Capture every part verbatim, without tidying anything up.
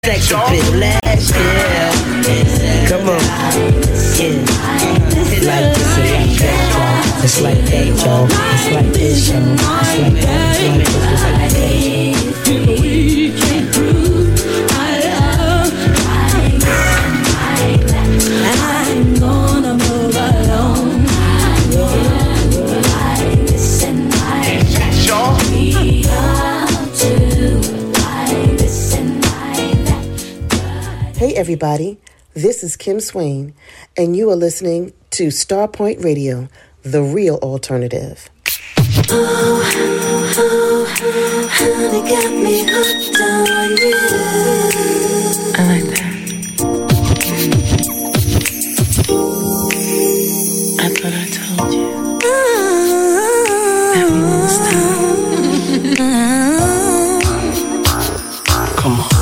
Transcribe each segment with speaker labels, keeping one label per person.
Speaker 1: Sex appeal last year. Come on. Yeah. It's like this and like that, y'all. It's like that, y'all. It's like this, y'all. It's like that. It's like this. It's like that. We can prove our love. I'm gonna move along. Hey everybody, this is Kim Swain, and you are listening to Starpoint Radio, the real alternative. Oh, oh, honey got me hooked on you. I like that. I thought I told you that we won't stop. Come on.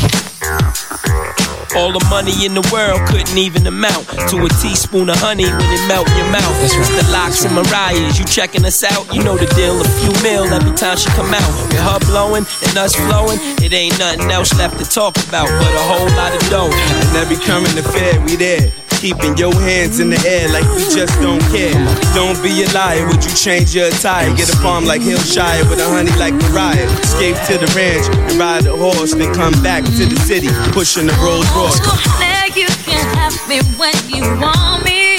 Speaker 2: All the money in the world couldn't even amount to a teaspoon of honey when it melt in your mouth. That's right. It's the Locks and Mariah's. You checking us out? You know the deal. A few mil every time she come out. With her blowing and us flowing, it ain't nothing else left to talk about but a whole lot of dough.
Speaker 3: And every current affair, we there. Keeping your hands in the air like we just don't care. Don't be a liar, would you change your attire? Get a farm like Hillshire with a honey like Mariah. Escape to the ranch and ride a horse, then come back to the city, pushing the Rolls Royce.
Speaker 4: Oh, now you can have me when you want me.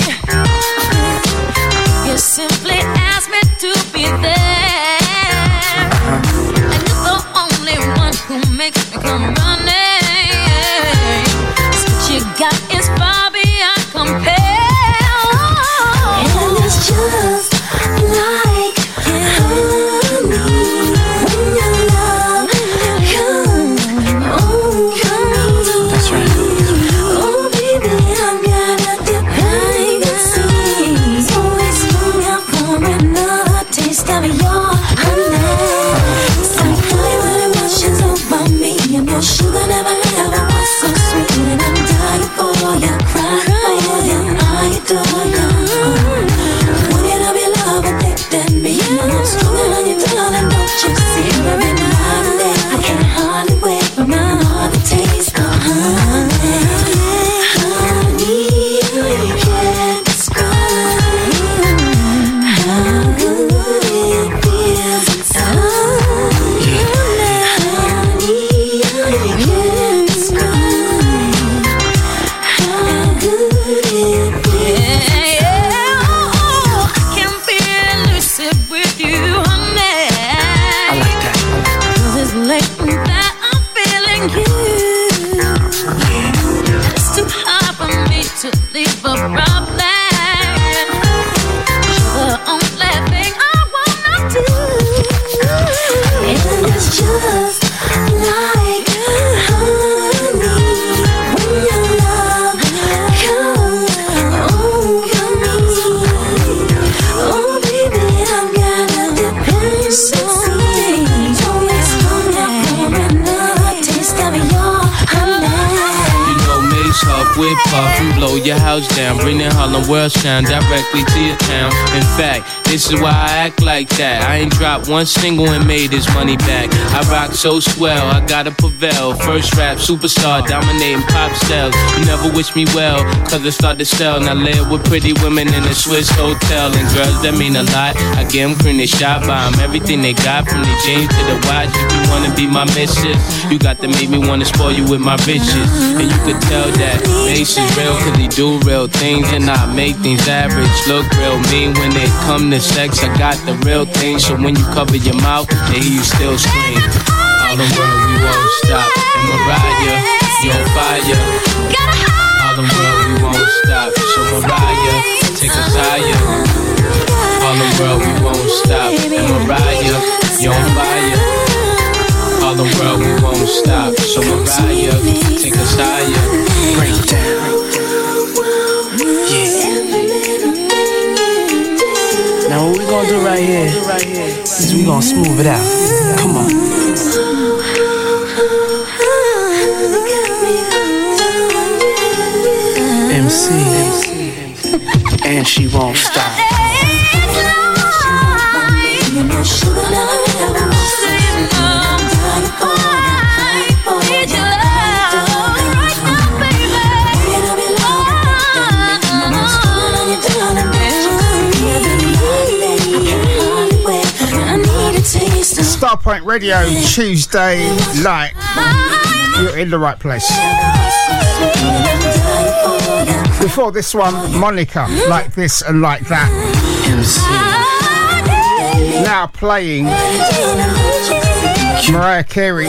Speaker 4: You simply ask me to be there. And you're the only one who makes me come running. So what you got is far beyond compare. And it's just like honey when your love comes. Oh, comes. That's right. Oh, baby, I'm gonna dependency. So it's going out for another taste of your honey. So honey, when it washes over me, and your sugar never ever was so sweet. And I'm dying for you, crying for you, I adore you. Wanting of your love addicted me. I'm stronger than your darling, don't you see? Every night and day, I can hardly wait for another taste of honey. Honey, you can't describe how good it feels inside. Honey, you can't describe how good it feels inside. Oh, I can feel lucid with you, honey.
Speaker 1: I like that.
Speaker 4: 'Cause it's late that I'm feeling you. And it's too hard for me to leave a problem. You're the only thing I wanna do. And it's just like honey when your love comes. Oh, comes. Oh, baby, I'm gonna depend on you. Don't waste my time for another taste of your honey.
Speaker 5: You know, Mace Huff with Puff and blow your house down. Bring the Harlem World Sound directly to your town. In fact, this is why I act like that. I ain't dropped one single and made this money back. I rock so swell, I gotta prevail. First rap superstar, dominating pop styles. You never wish me well, cause I start to sell. Now live with pretty women in a Swiss hotel. And girls that mean a lot, I get them cream, they shot by them. Everything they got, from the jeans to the watch. If you wanna be my missus, you got to make me wanna spoil you with my riches. And you could tell that Mace is real, cause he do real things and I make things average look real mean. When it come to sex, I got the real thing. So when you cover your mouth, they hear you still scream. All the world, we won't stop. And Mariah, you on fire. All the world, we won't stop. So Mariah, take us higher. All the world, we won't stop. And Mariah, you on fire. All the world, we won't stop. So Mariah, take us higher.
Speaker 1: Break down. Yeah. Now what we gonna do right here is we gonna smooth it out. Come on. M C, and she won't stop.
Speaker 4: Need your love.
Speaker 6: Starpoint Radio Tuesday Light. You're in the right place. Before this one, Monica, Like This and Like That. Now playing Mariah Carey,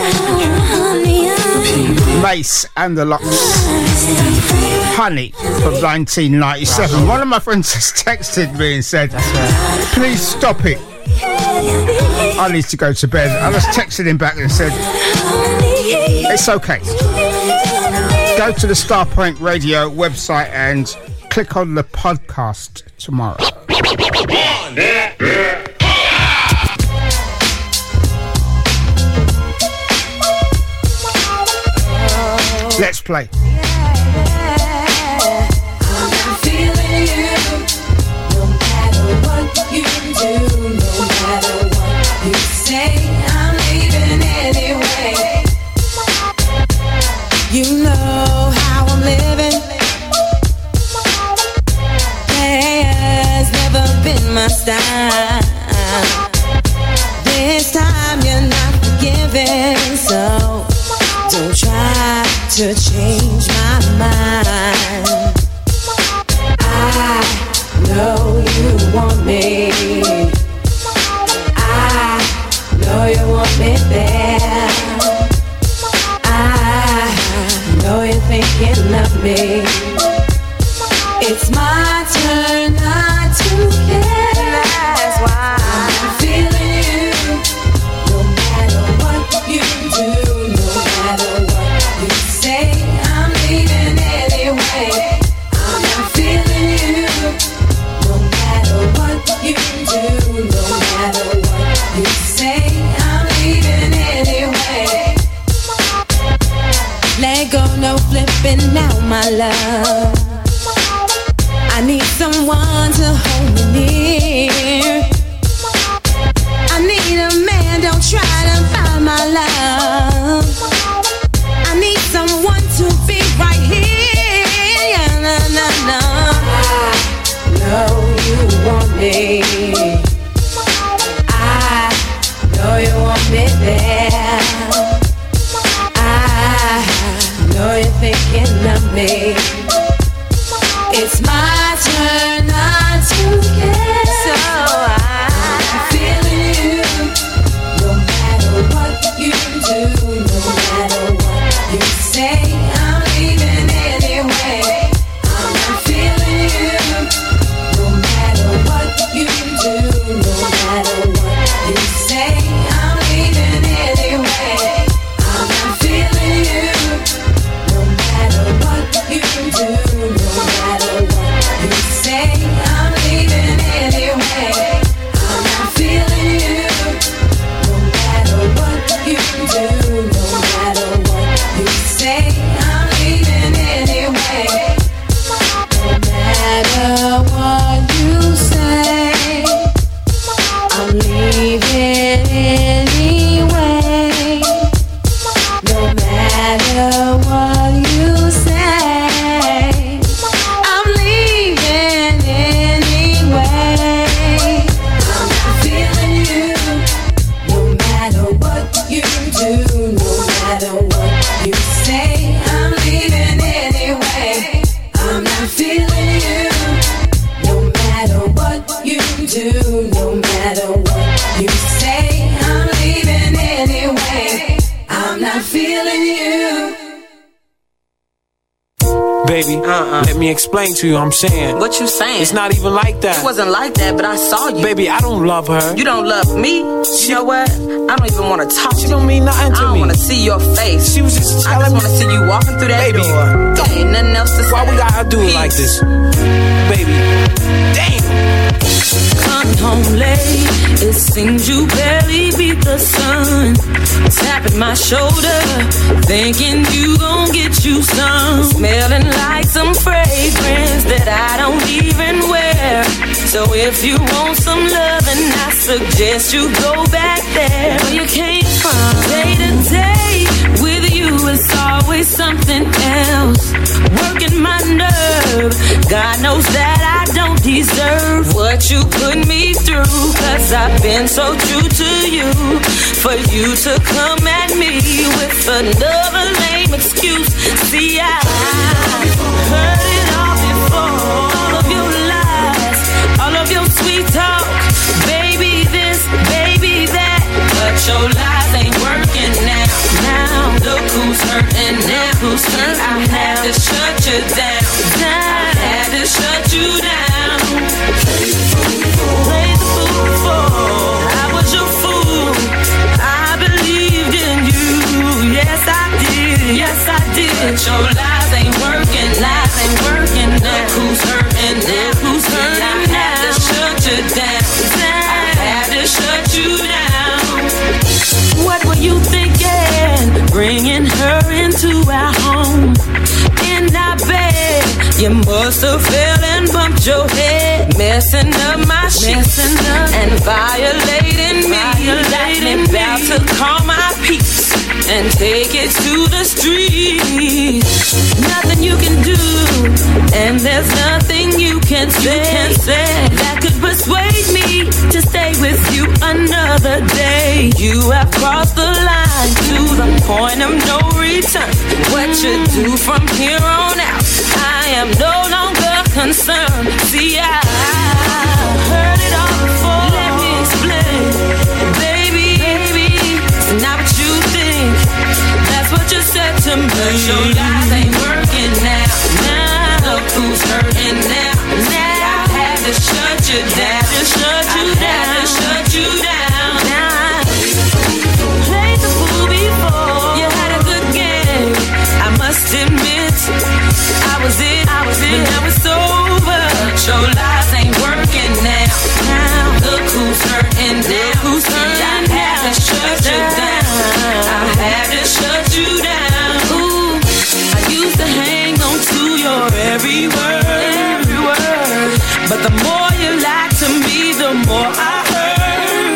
Speaker 6: Mace and the Locks, Honey from nineteen ninety-seven. One of my friends has texted me and said, please stop it, I need to go to bed. I just texted him back and said, it's okay. Go to the Starpoint Radio website and click on the podcast tomorrow. Let's play.
Speaker 7: You know how I'm living. There's never been my style. This time you're not forgiving, so don't try to change my mind. I know you want me. I know you want me there. Know you're thinking of me. It's my turn not to care. That's why I'm feeling you. No matter what you do, no matter what you say, I'm leaving anyway. I'm not feeling you. No matter what you do, no matter what you say, I'm leaving anyway. Let go, no flipping now, my love. I need someone to hold me near. I need a man, don't try to buy my love. I need someone to be right here. Yeah, no, no, no. I know you want me. I know you want me there. Know you're thinking of me. It's my turn not to care. So I'm feeling you. No matter what you do, no matter what you say, I'm leaving anyway. I'm not feeling you. No matter what you do, no matter what you say, I'm leaving anyway. I'm not feeling you. No matter what you do, no matter what you say, I'm leaving anyway. I'm not feeling you. No matter what you do, no matter what you say, I'm leaving anyway. No matter what you say, I'm leaving anyway. No matter what you say, I'm leaving anyway. I'm not feeling you. No matter what you do, no matter what you say, I'm leaving anyway. I'm not feeling you. No matter what you do, no matter what you say, I'm leaving anyway. I'm not feeling you.
Speaker 5: Baby, uh-uh. Let me explain to you what I'm saying.
Speaker 8: What you saying?
Speaker 5: It's not even like that.
Speaker 8: It wasn't like that, but I saw you.
Speaker 5: Baby, I don't love her.
Speaker 8: You don't love me?
Speaker 5: She,
Speaker 8: you know what? I don't even want to talk to you.
Speaker 5: She don't mean nothing to
Speaker 8: me. I don't want to see your face.
Speaker 5: She was just telling
Speaker 8: I just want to see you walking through that
Speaker 5: baby,
Speaker 8: door. There ain't nothing else to say.
Speaker 5: Why we gotta do it like this? Baby, damn.
Speaker 7: Coming home late, it seems you barely beat the sun. Tapping my shoulder, thinking you gon' get you some. Smelling like some fragrance that I don't even wear. So if you want some loving, I suggest you go back there where you came from. Day to day, with you it's always something else. Working my nerve, God knows that I don't don't deserve what you put me through. Cause I've been so true to you. For you to come at me with another lame excuse. See, I heard it all before. All of your lies, all of your sweet talk. Baby this, baby that. But your lies ain't working now. Now, look who's hurting now. Who's hurt? I had to shut you down. I had to shut you down. Play the fool, play the fool for. I was your fool. I believed in you. Yes, I did. Yes, I did. But your lies ain't working. Lies ain't working now. Look who's hurting now. Who's hurting now? I had to shut you down. I had to shut you down. What were you thinking? Bringing her into our home. In our bed, you must have fell and bumped your head, messing up my sheets and violating me. Violating about to call my peace and take it to the streets. Nothing you can do, and there's nothing you can say, can say that could persuade me to stay with you another day. You have crossed the line to the point of no return. What you do from here on out, I am no longer concerned. See, I heard it all before. Let me explain, baby, baby. It's not what you think. That's what you said to me. But your lies ain't working now. Now, look who's hurting now. Now, I had to shut you down. To shut you I down. Had to shut you down. Now, played the fool before. You had a good game. I must admit, I was it, I was it, but now it's over. But your lies ain't working now. Now, look who's hurting now. Who's hurting I had to shut you down. I had to shut you down. Ooh, I used to hang on to your every word, every word. But the more you lied to me, the more I heard.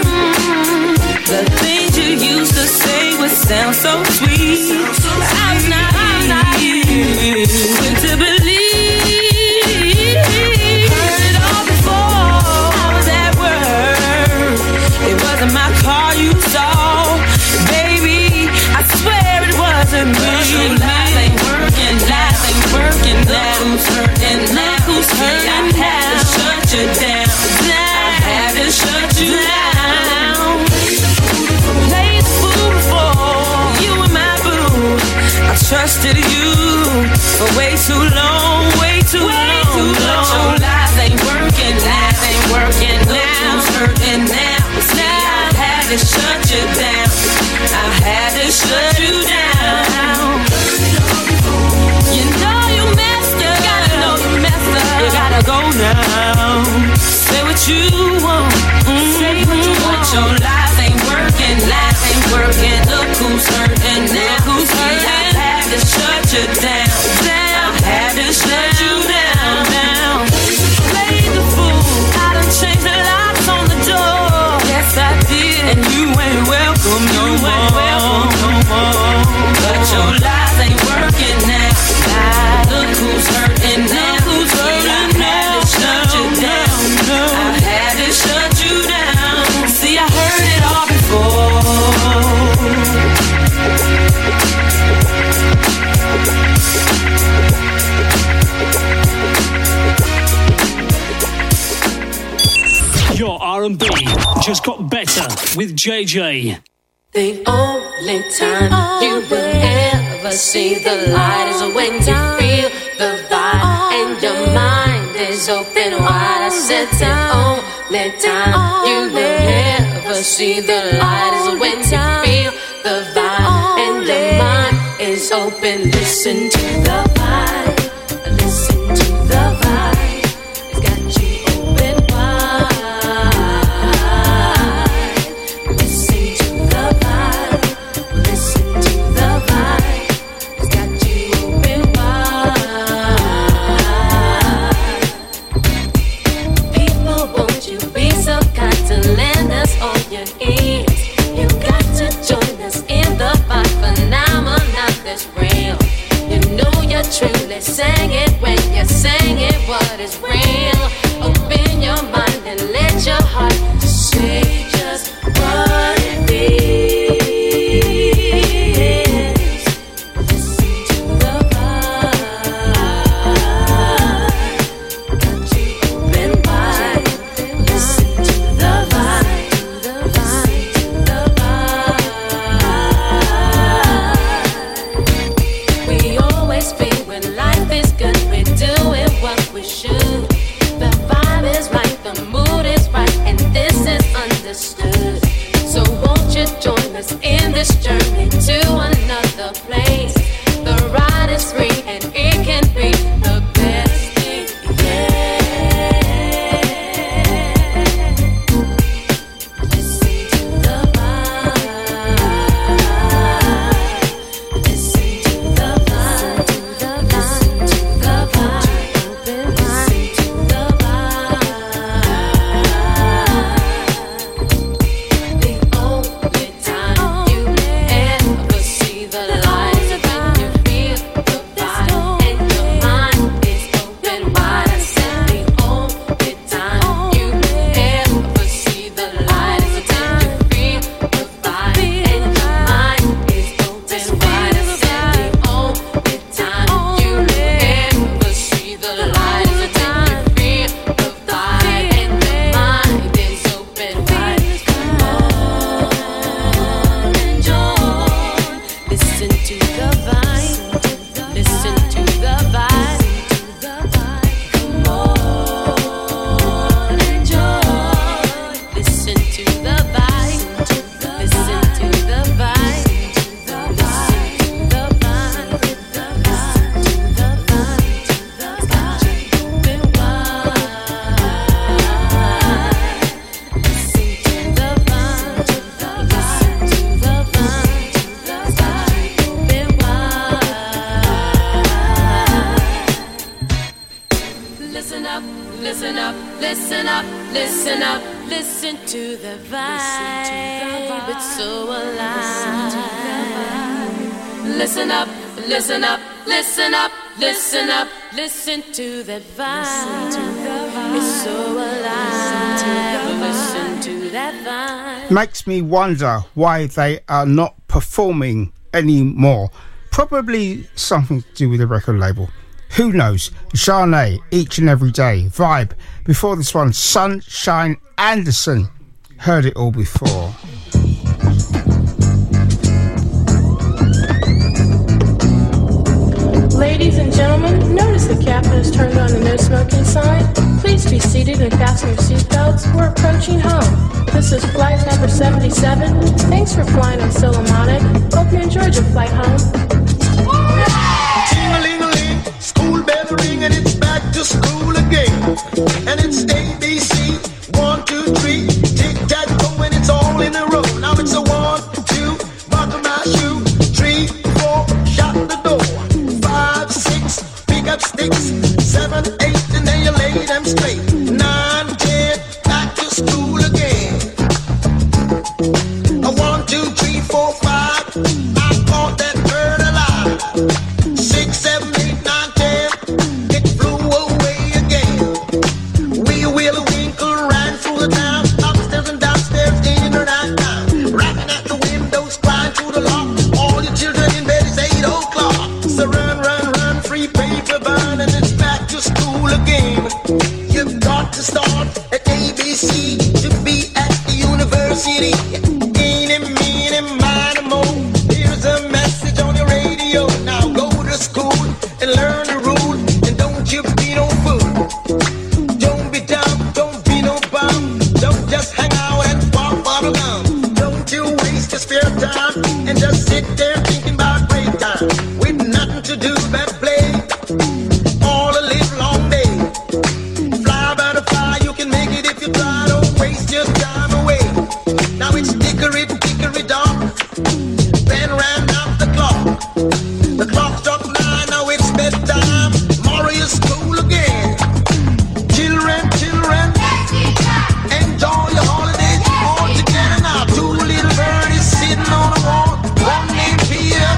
Speaker 7: The things you used to say would sound so sweet. I'm not, I'm not quick to believe. Heard it all before. I was at work. It wasn't my car you saw, baby. I swear it wasn't me. Your lies ain't working, lies ain't working. Look who's hurting, look who's hurting. I had to shut you down, I had to shut you down. Played the fool before, you were my boo. I trusted you for way too long, way too way long. Too long. But your lies ain't working, lies ain't working now. Look who's hurting now. Now I had to shut you down. I had to shut you down. You know you messed up. Gotta know you messed up. You gotta go now. Say what you want. Mm-hmm. Say what you want. But your lies ain't working, lies ain't working. Look who's hurting now. Who's hurting? I had to shut you down. Down. I had to shut you down. Down. Play the fool. I done changed the locks on the door. Yes, I did. And you ain't welcome no you more. Ain't welcome no more. But your lies ain't working now. Look who's hurting now. Who's hurting now? I had to shut you down. I had to shut you down. See, I heard it all before.
Speaker 9: Your R and B just got better with J J.
Speaker 7: The only time you will ever see the light is when you feel the vibe and your mind is open wide. I said the only time you will ever see the light is when you feel the vibe and your mind is open. Listen to the vibe, listen to the vibe. It's got you open wide. Listen to the vibe, listen to the vibe. It's got you open wide. People, won't you be so kind to lend us all your ears? You got to join us in the vibe phenomenon that's real. You know you're truly sang it when you're saying it, what is real. listen up, listen up, listen up, listen to the vibe. It's so alive. Listen up, listen up, listen up, listen up, listen to that vibe. It's so alive. Listen to that vibe.
Speaker 6: Makes me wonder why they are not performing anymore. Probably something to do with the record label. Who knows? Zhané, Each and Every Day. Vibe. Before this one, Sunshine Anderson. Heard it all before.
Speaker 10: Ladies and gentlemen, notice the captain has turned on the no smoking sign. Please be seated and fasten your seatbelts. We're approaching home. This is flight number seventy-seven. Thanks for flying on Solomonic. Hope you enjoyed your flight home.
Speaker 11: Ting-a-ling-a-ling, school bell ring and it's back to school again. And it's A B C, one, two, three, tic-tac-toe and it's all in a row. Now it's a one, two, buckle my shoe, three, four, shut the door. Six, pick up sticks, seven, eight, and then you lay them straight. Nine, ten, back to school again. A one, two, three, four, five, I caught that bird alive. Six, seven, eight, nine, ten, it flew away again. Wee Willie Winkle ran through the town, upstairs and downstairs, in and out town. Rapping at the windows, crying through the lock. All your children in bed is eight o'clock. So run, run, run, free paper burn, and it's back to school again. You've got to start at A B C to be at the university. Eeny, meeny, miny, mo. Here's a message on your radio. Now go to school and learn the rules, and don't you be no fool. Don't be dumb, don't be no bum. Don't just hang out and pop bottle gum. Don't you waste your spare time and just sit there thinking about break time. To do but play all a live long day. Fly by the fire, you can make it if you try. Don't waste your time away. Now it's dickory, dickory dock. Ben ran out the clock. The clock struck nine, now it's bedtime. Tomorrow is school again. Children, children, enjoy your holidays all together now. Two little birdies sitting on a wall. One named Peter.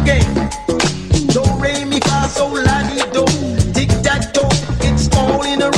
Speaker 11: So la-di-do, tic-tac-toe, it's all in a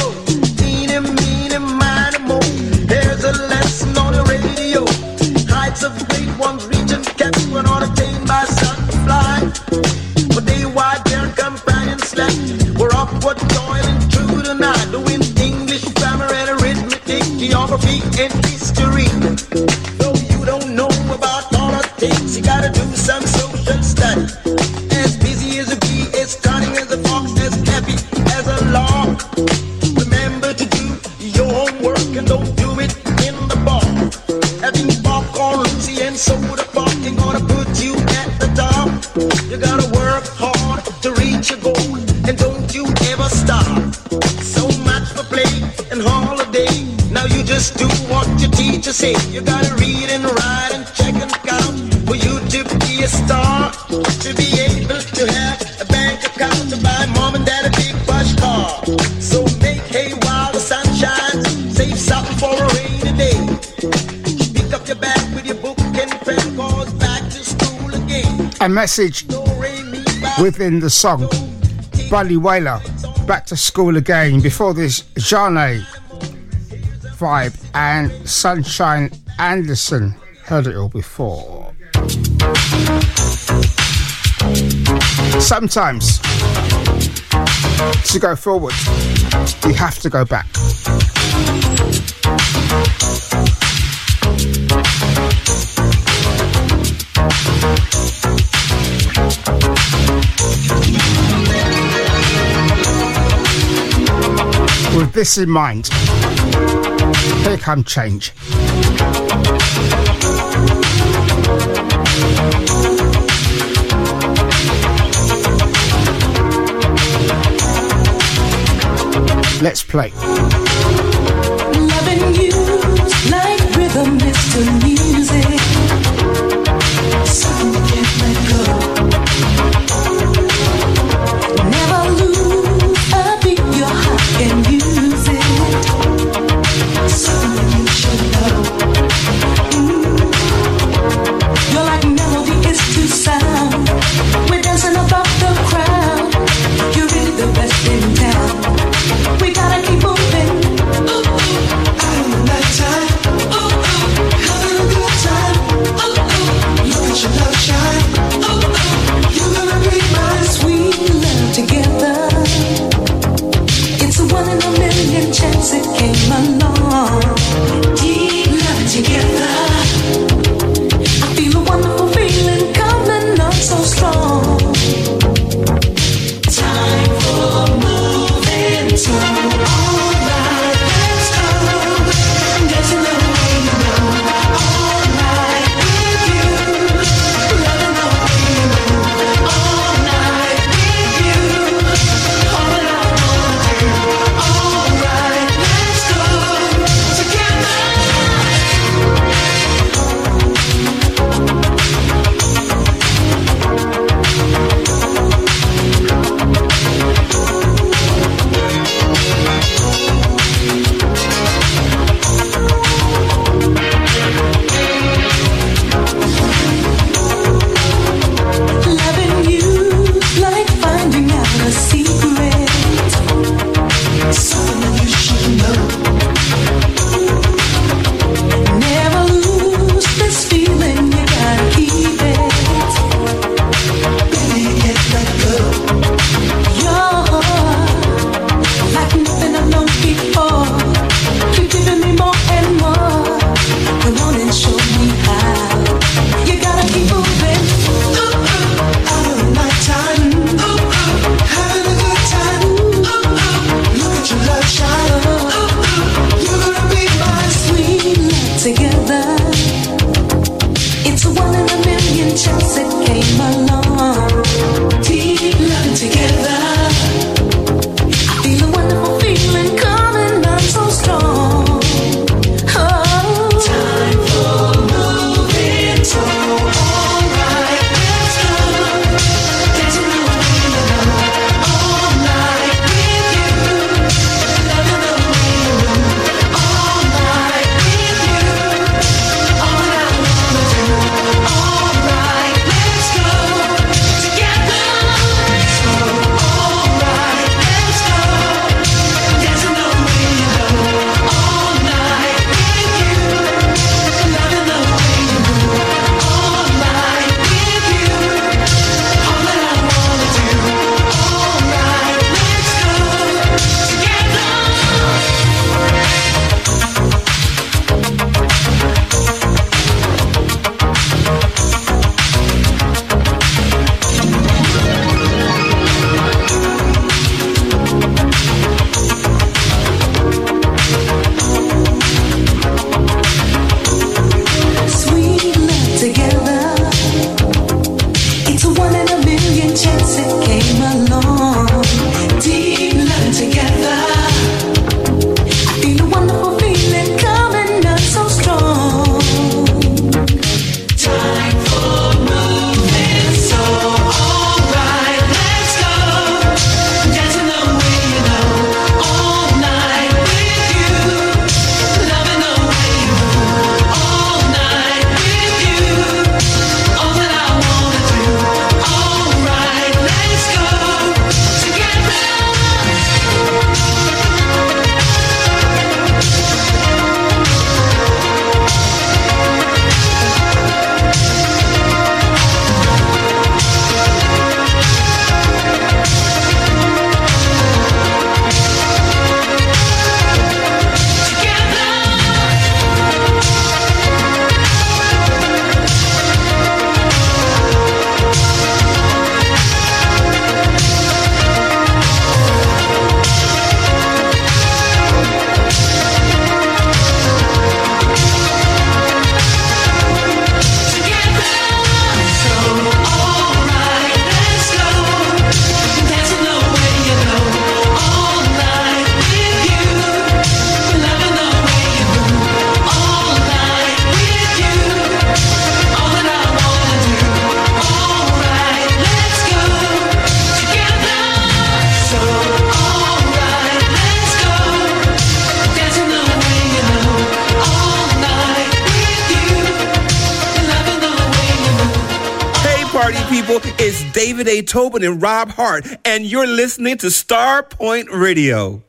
Speaker 11: upward toiling through the night, doing English, grammar, and arithmetic, geography, and history. Though you don't know about politics, you gotta do some social study. As busy as a bee, as cunning as a fox, as happy as a lark. Remember to do your homework and don't do it in the bar. Having popcorn, Lucy, and soda pop ain't gonna put you at the top. You gotta work hard to reach your goal, and don't you ever stop. So much for play and holiday. Now you just do what your teacher say. You gotta read and write and check and count for you to be a star. To be able to have a bank account, to buy mom and dad a big plush car. So make hay while the sun shines. Save something for a rainy day. Pick up your bag with your book and pen, cause back to school again.
Speaker 6: A message within the song. Buddy Whaler, Back to School Again. Before this, Jane Vibe and Sunshine Anderson. Heard it all before. Sometimes to go forward, you have to go back. With this in mind, here come Change. Let's play.
Speaker 4: Loving you like rhythm is to music. Something you can't let go. Never lose a beat, your heart can use it. Something you should know. Mm. You're like melody is to sound. We're dancing above the crowd. You're really the best in town. We gotta keep moving. Ooh, ooh, out of the nighttime. Ooh, ooh,
Speaker 3: people, it's David A. Tobin and Rob Hart, and you're listening to Star Point Radio.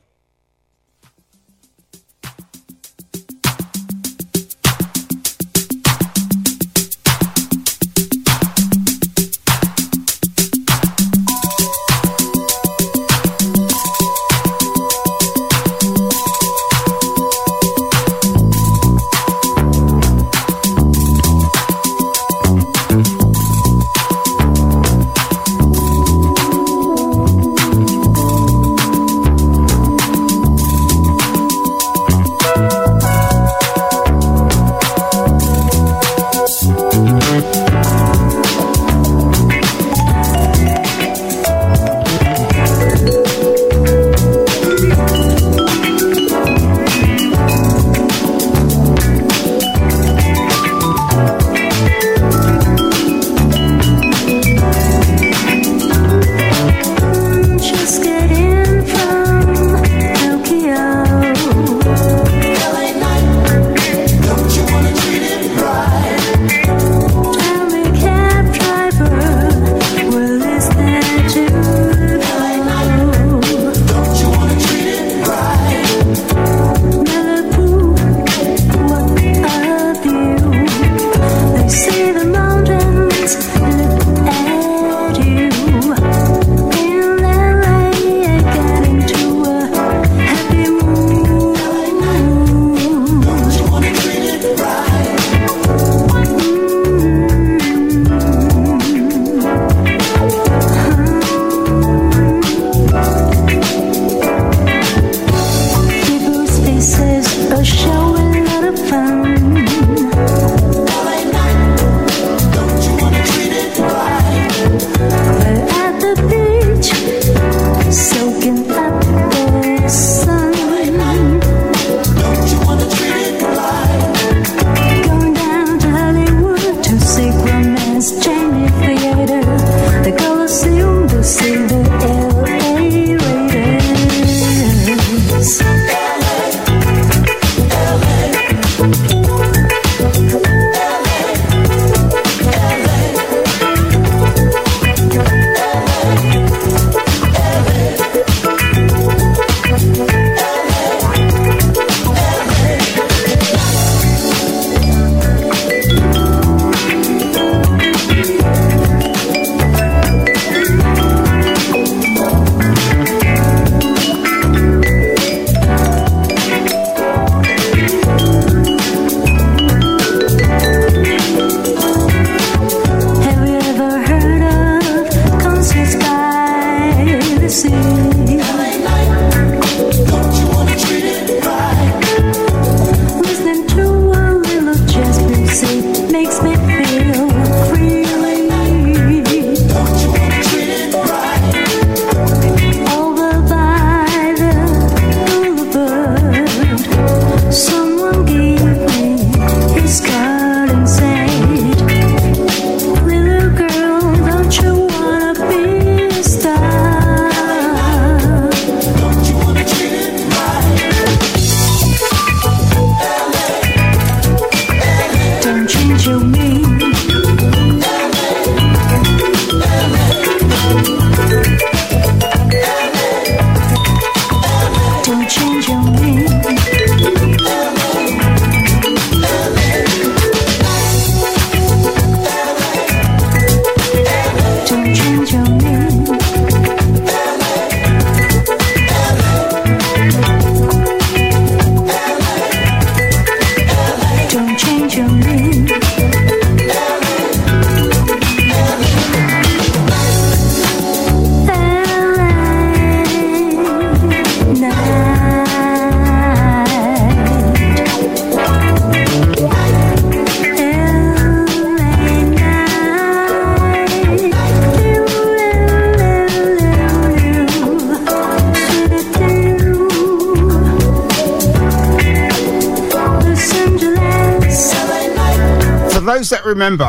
Speaker 6: Those that remember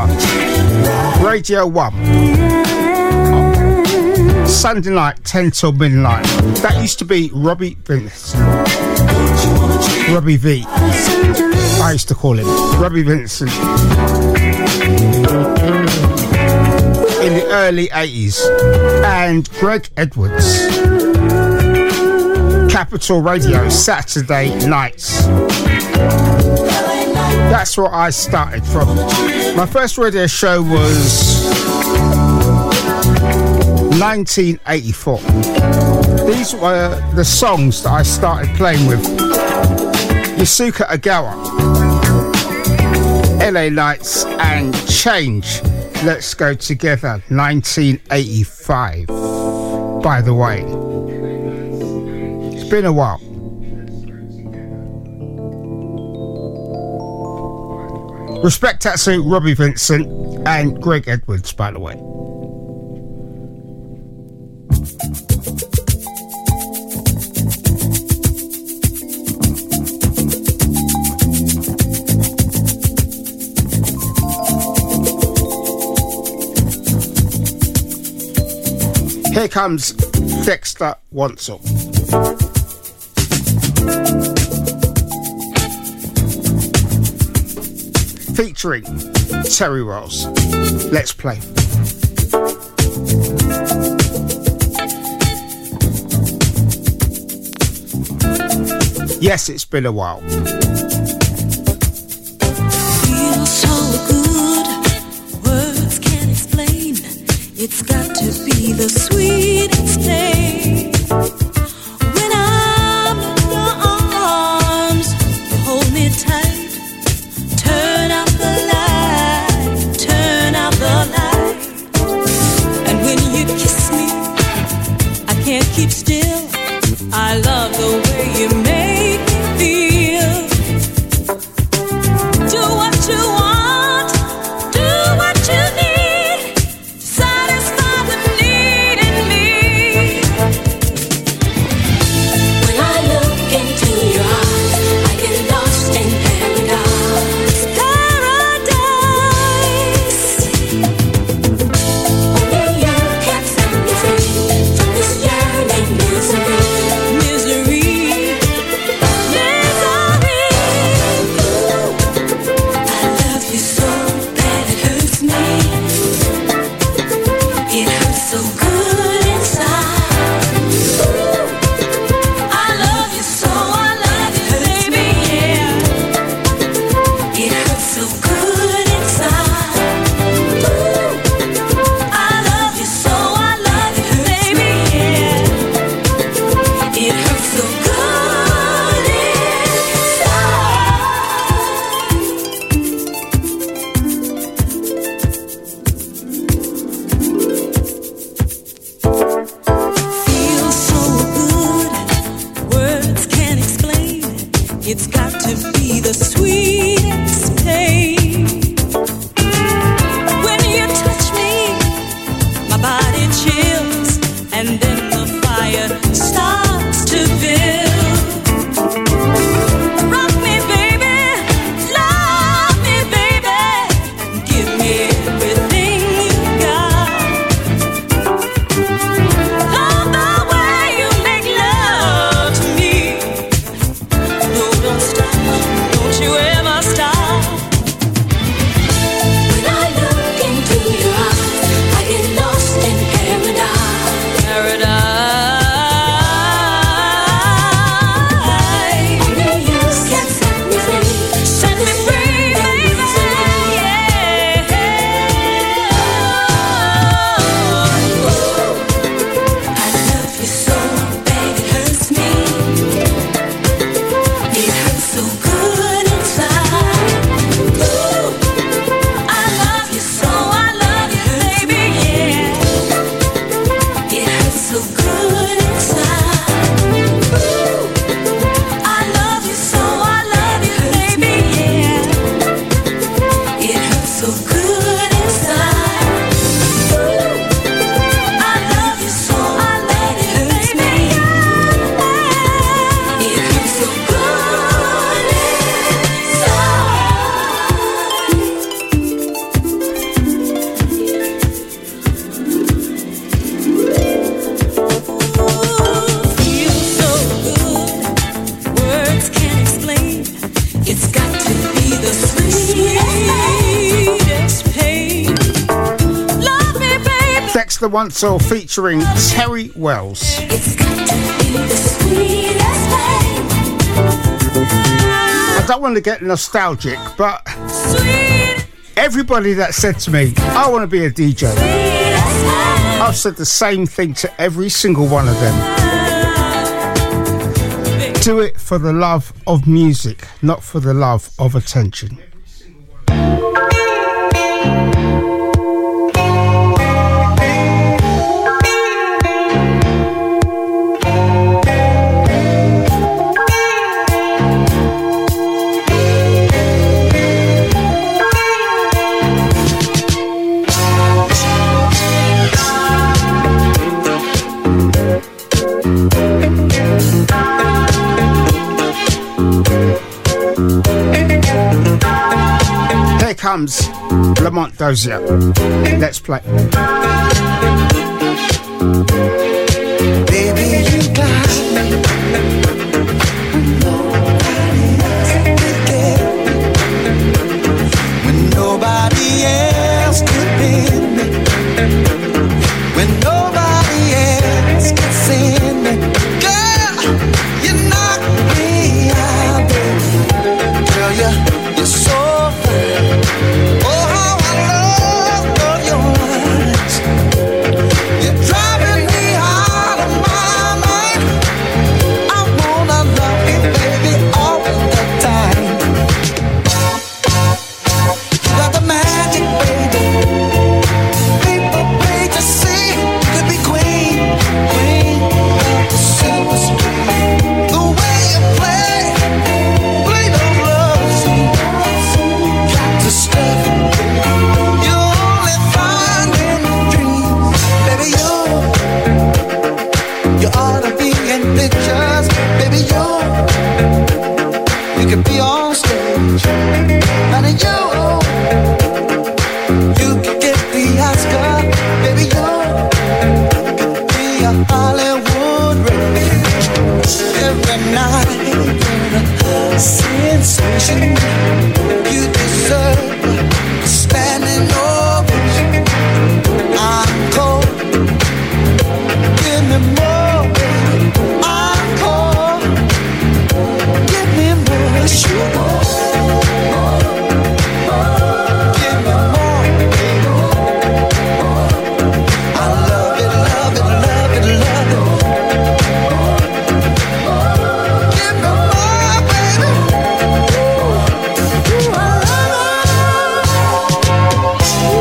Speaker 6: Radio one, Sunday night ten till midnight, that used to be Robbie Vincent, Robbie V, I used to call him Robbie Vincent. In the early eighties. And Greg Edwards. Capital Radio, Saturday nights. That's what I started from. My first radio show was nineteen eighty-four. These were the songs that I started playing with. Yasuka Agawa, L A Lights and Change. Let's Go Together, nineteen eighty-five. By the way, it's been a while. Respect Tatsu, Robbie Vincent and Greg Edwards, by the way. Here comes Dexter Wansel. Featuring Terry Rolls. Let's play. Yes, it's been a while.
Speaker 4: Feels so good, words can't explain. It's got to be the sweetest day. When I'm in your arms, you hold me tight. Turn out the light, turn out the light. And when you kiss me, I can't keep still. I love the way you make me feel. Do what you want, do what you need. Satisfy the need in me. When I look into your eyes, I get lost in paradise. Paradise. Only you can set me free from this yearning misery.
Speaker 6: the Once All featuring Terry Wells.
Speaker 4: It's got to be the sweetest thing.
Speaker 6: I don't want to get nostalgic, but
Speaker 4: Sweet.
Speaker 6: everybody that said to me, I want to be a D J, I've said the same thing to every single one of them. Do it for the love of music, not for the love of attention. Comes Lamont Dozier. Let's play.
Speaker 11: Baby, you got me. When nobody else could be me. When nobody else could see me. Girl, you knock me out, baby. Girl, you, you're so fine. Oh, how I love your eyes. You're driving me out of my mind. I wanna love you, baby, all the time. You got the magic, baby. People pay to see. You could be queen, queen of the silver screen. The way you play, play those love songs. Got the stuff you only find in dreams. Baby, you, you ought to be in pictures. Baby, you, you could be on stage. And you, you could get the Oscar. Baby, you could be a Hollywood rare. Every night you're a sensation. You deserve a standing ovation. I'm cold. Give me more, baby. I'm cold. Give me more, sugar. Give me more, baby. I love it, love it, love it, love it. Give me more, baby. Ooh, I love it.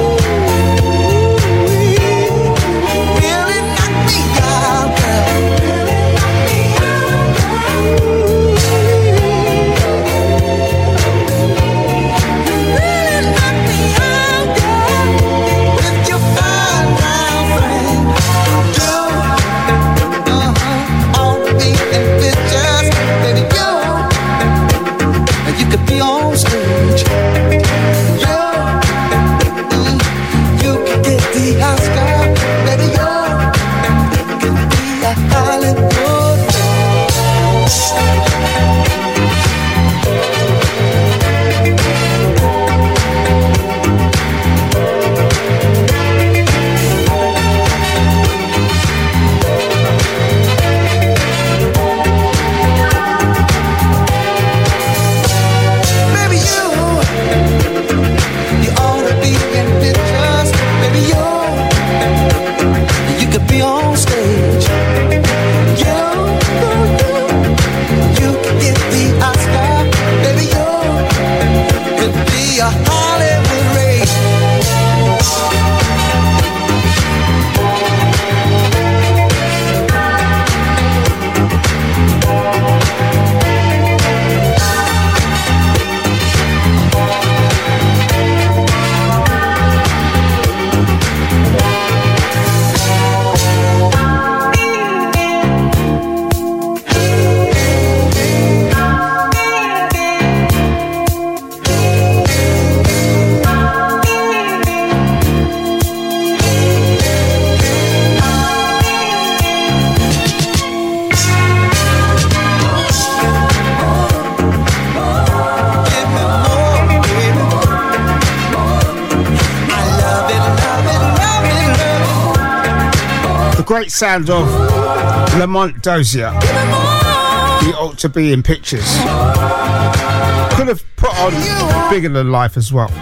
Speaker 6: great sound of Lamont Dozier. He ought to be in pictures. Could have put on Bigger Than Life as well.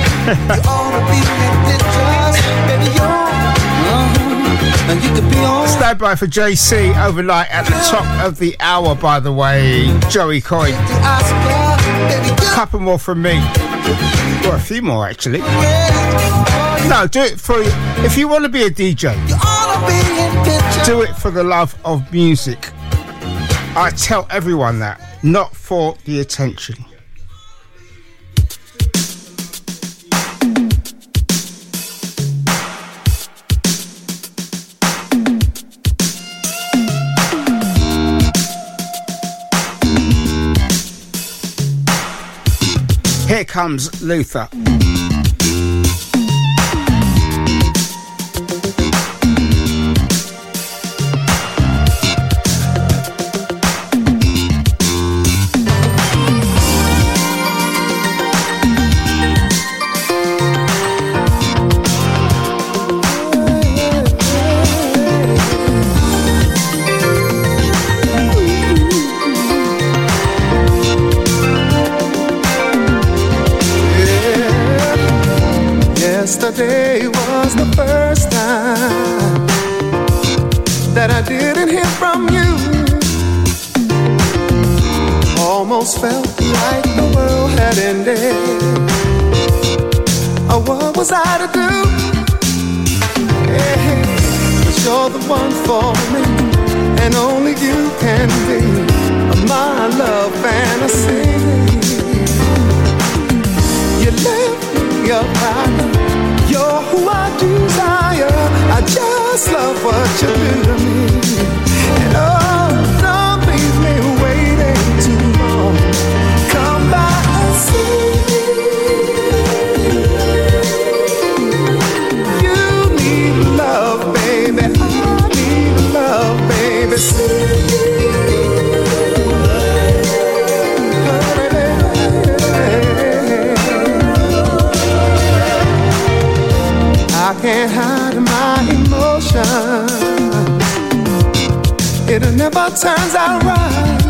Speaker 6: Stand by for J C overnight at the top of the hour, by the way. Joey Coy. A couple more from me. Well, a few more actually. No, do it for you. If you want to be a D J, do it for the love of music. I tell everyone that, not for the attention. Here comes Luther.
Speaker 12: Yesterday was the first time that I didn't hear from you. Almost felt like the world had ended. Oh, what was I to do? Hey, 'cause you're the one for me, and only you can be my love fantasy. You left me up high. You're who I desire. I just love what you do to me. And oh, don't leave me waiting too long. Come by and see. You need love, baby. I need love, baby. See. I can't hide my emotion. It never turns out right.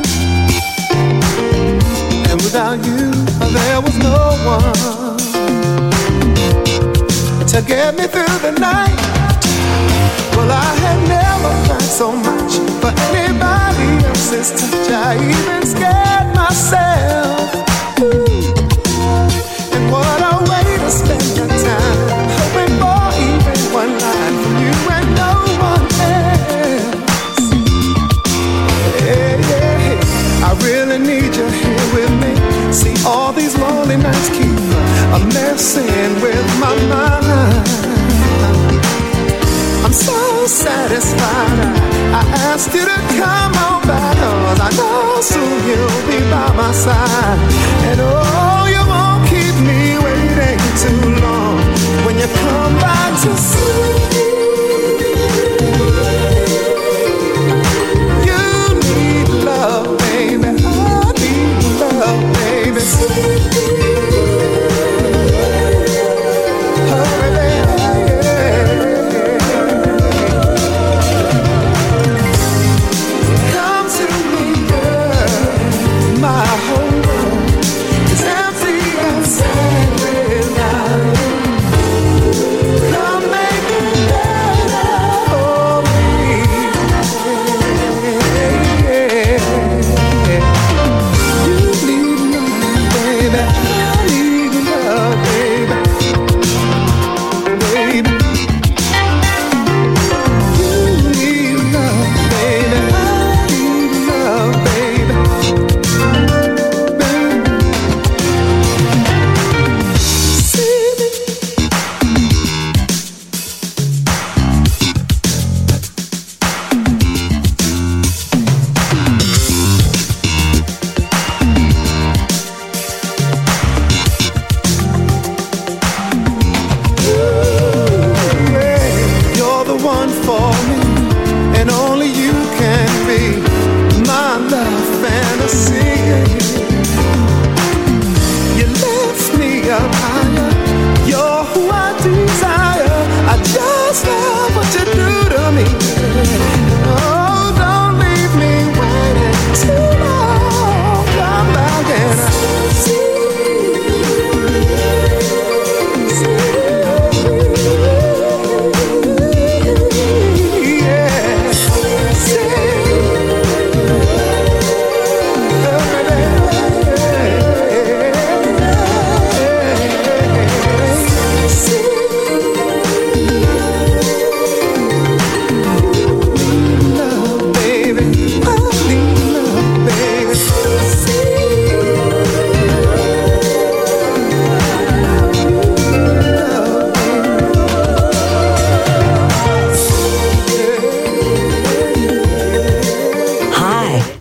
Speaker 12: And without you, there was no one to get me through the night. Well, I had never tried so much for anybody else's touch. I even scared myself. Ooh. And what a way to spend your time, hoping for even one line from you and no one else. Hey, yeah, hey. I really need you here with me. See, all these lonely nights keep a messing with my mind. I'm so satisfied I, I asked you to come on back, 'cause I know soon you'll be by my side. And oh, you won't keep me waiting too long when you come back to see. You need love, baby. I need love, baby. See. Come make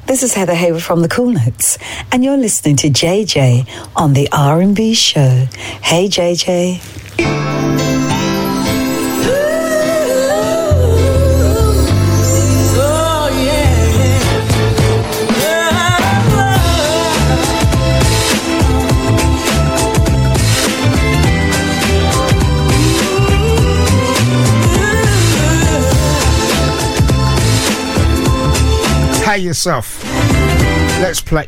Speaker 13: This is Heather Hayward from the Cool Notes, and you're listening to J J on the R and B Show. Hey, J J.
Speaker 6: Hey yourself. Let's play.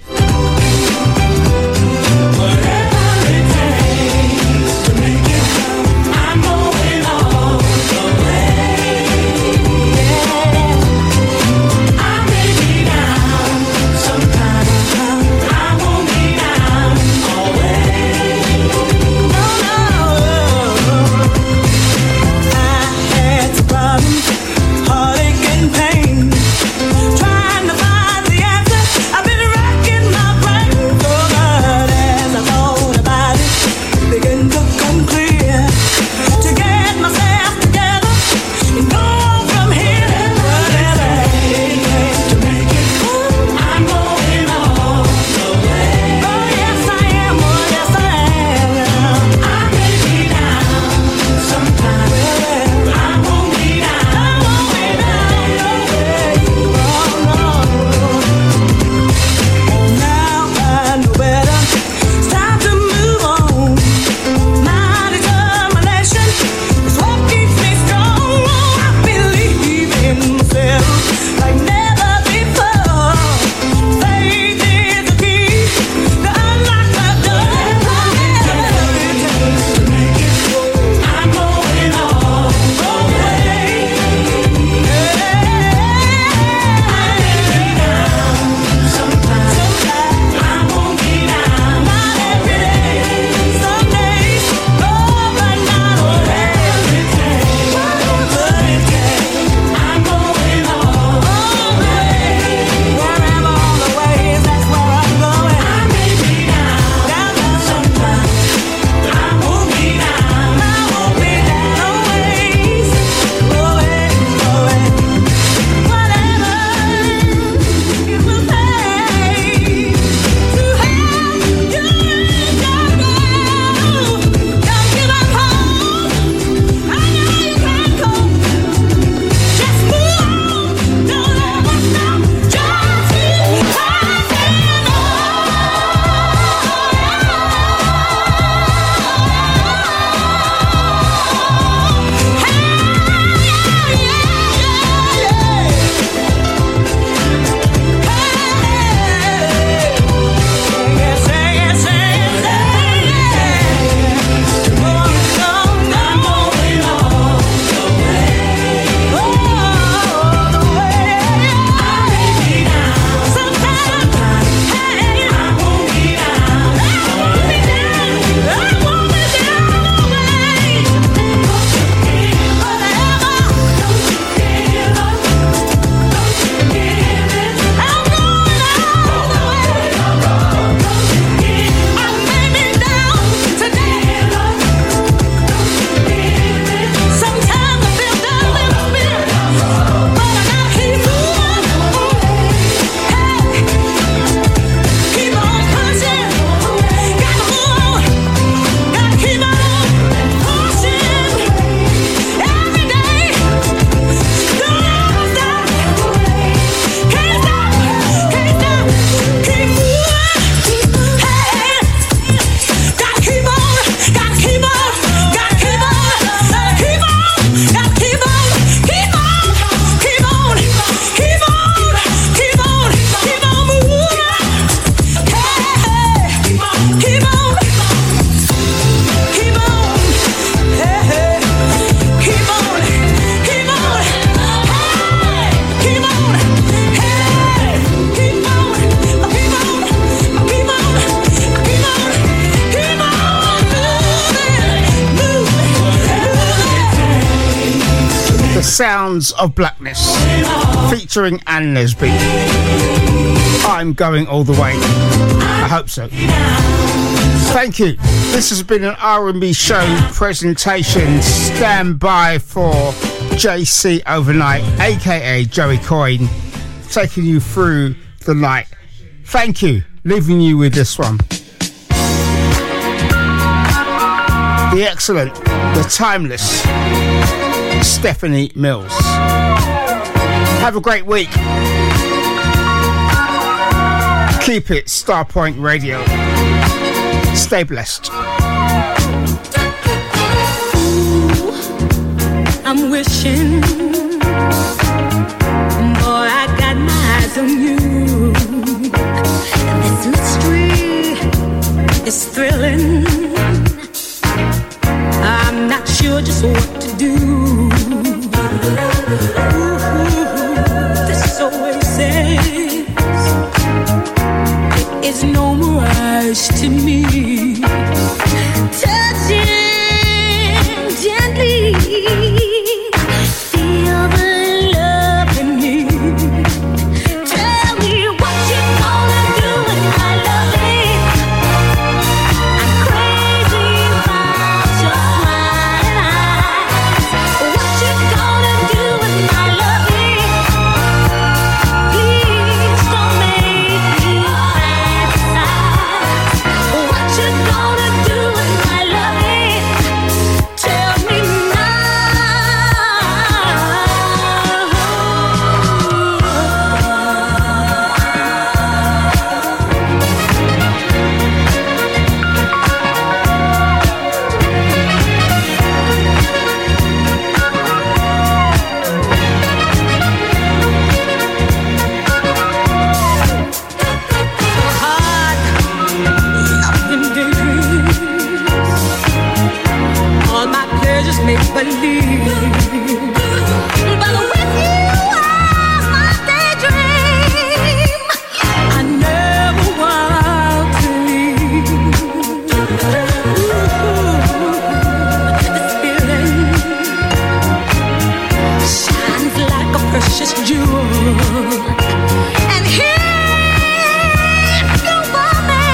Speaker 6: Sounds of Blackness featuring Ann Nesby. I'm going all the way. I hope so. Thank you. This has been an R and B show presentation. Stand by for J C Overnight, aka Joey Coyne, taking you through the night. Thank you. Leaving you with this one. The excellent, the timeless Stephanie Mills. Have a great week. Keep it Starpoint Radio. Stay blessed.
Speaker 14: I'm wishing, boy, I got my eyes on you. And this mystery is thrilling. I'm not sure just what to do. Ooh, this oasis is no mirage to me. Touching gently, feel the love in me. Tell me what you gonna do with my loving. I'm crazy about your smiling eyes. What you gonna do with my loving? Please don't make me fantasize. What you gonna do with my loving? Tell me all my pleasures make believe, but with you I'm my daydream. I never want to leave. Ooh, this feeling shines like a precious jewel, and here you are me.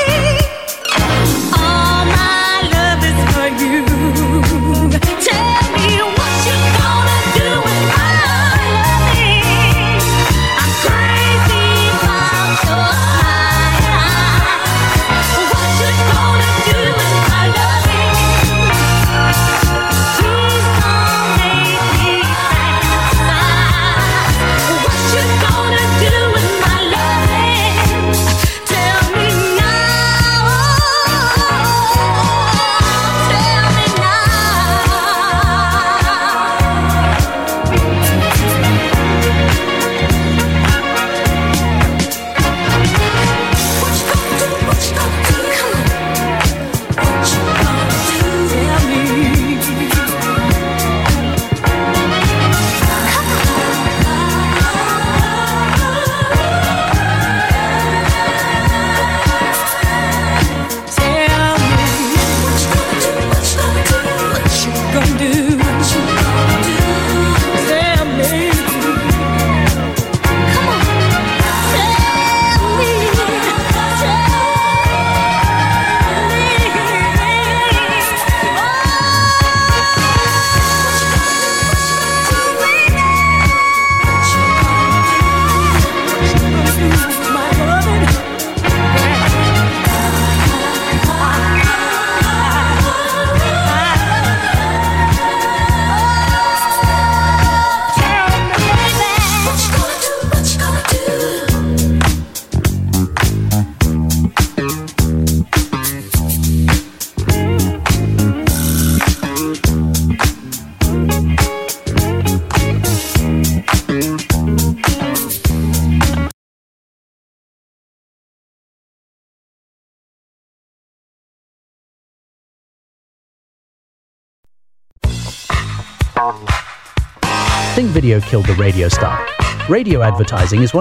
Speaker 14: All my love is for you. Tell me what you gonna do with my loving. I'm crazy about your smiling eyes. What you gonna do with my loving? Please don't make me fantasize. What you gonna do with my loving? Tell me now. Tell me
Speaker 15: Think video killed the radio star. Radio advertising is one